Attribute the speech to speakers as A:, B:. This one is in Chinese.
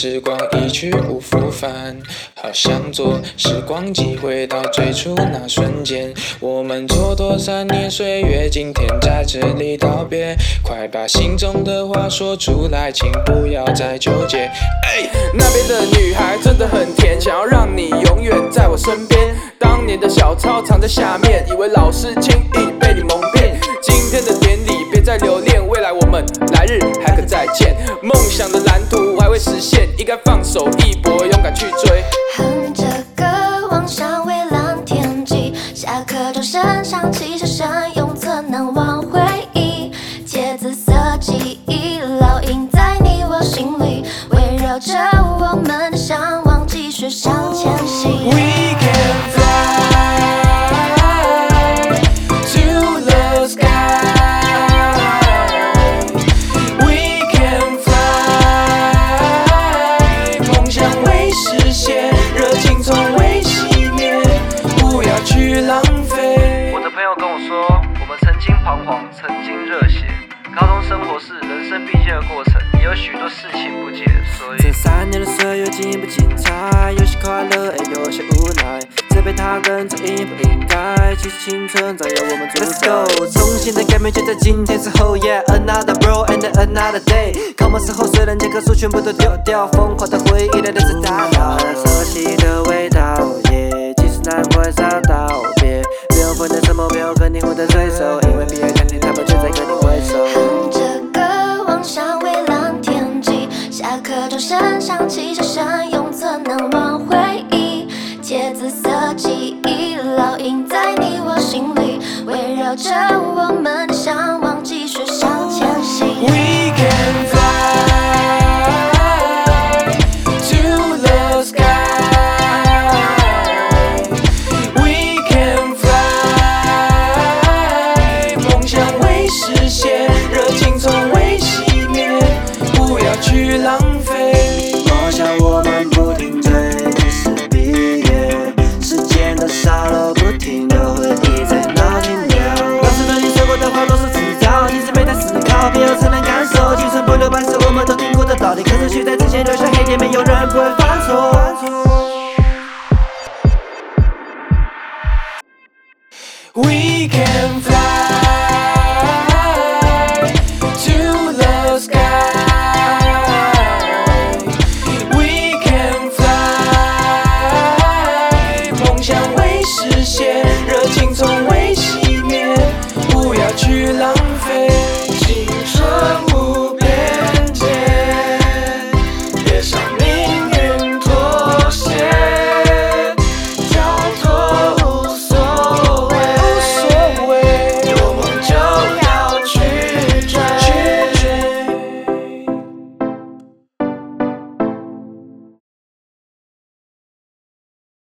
A: 时光一去不复返，好想坐时光机回到最初那瞬间。我们蹉跎3年岁月，今天在这里道别，快把心中的话说出来，请不要再纠结。
B: 那边的女孩真的很甜，想要让你永远在我身边。当年的小抄藏在下面，以为老师轻易被你蒙骗。今天的典礼别再留恋，未来我们来日还可再见。梦想的蓝图还会实现，应该放手一搏，勇敢去追。
C: 哼着歌望向蔚蓝天际，下课钟声响起，声声永存难忘回忆。借紫色记忆烙印在你我心里，围绕着我们的向往，继续向前行。
B: We can fly to the sky. We can fly， 梦想未实现，热情从未熄灭，不要去浪费。
D: 我的朋友跟我说，我们曾经彷徨，曾经热血。高中生活是人生必经的过程，也有许多事情不解，所以
E: 这3年的岁月精不精彩？有些快乐，也有些无奈。责备他人，这应不应该？其实青春早由我们主宰。Let's go， 重新的改变就在今天之后 ，Yeah，another bro and another day。考模时候，虽然教科书全部都丢掉，疯狂的回忆来的是大脑，那熟悉的味道，耶，其实难怪想道别。没有分的什么，没有跟你混的对手，因为毕业看见他们就在跟你挥手。
C: 哼着歌望向蔚蓝天际，下课钟声响起，声声永存难忘回忆。借紫色记忆烙印在你我心里，围绕着我们的向往，继续向前行。
B: We can fly to the sky. We can fly， 梦想未实现，热情从未熄灭，不要去浪费。
E: 梦想我们不停追，只是毕业，时间都少了，不停的回忆在脑筋跳。老师对你说过的话都是迟早，你是没太思考，别人才能感受。青春不留白是我们都听过的道理，可是却在之前留下黑点，没有人不会犯错。
B: We can fly to the sky. We can fly， 梦想未实现。